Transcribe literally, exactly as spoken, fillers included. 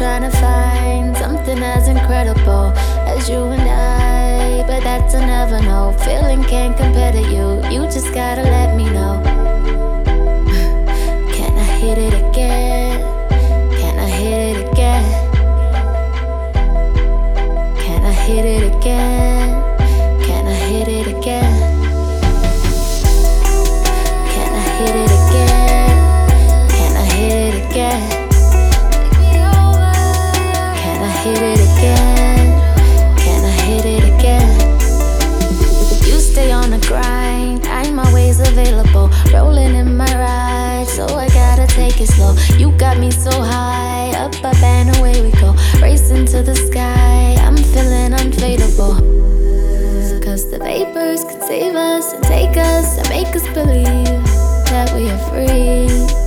trying to find something as incredible as you and I, but that's a never know. Feeling can't compare to you, you just gotta let me know. Can I hit it again? Can I hit it again? Can I hit it again? Can I hit it again? Can I hit it again? Can I hit it again? Can I hit it again? Can I hit it again? You stay on the grind, I'm always available. Rolling in my ride, so I gotta take it slow. You got me so high, up, up and away we go. Racing to the sky, I'm feeling unfadable. Cause the vapors can save us and take us and make us believe that we are free.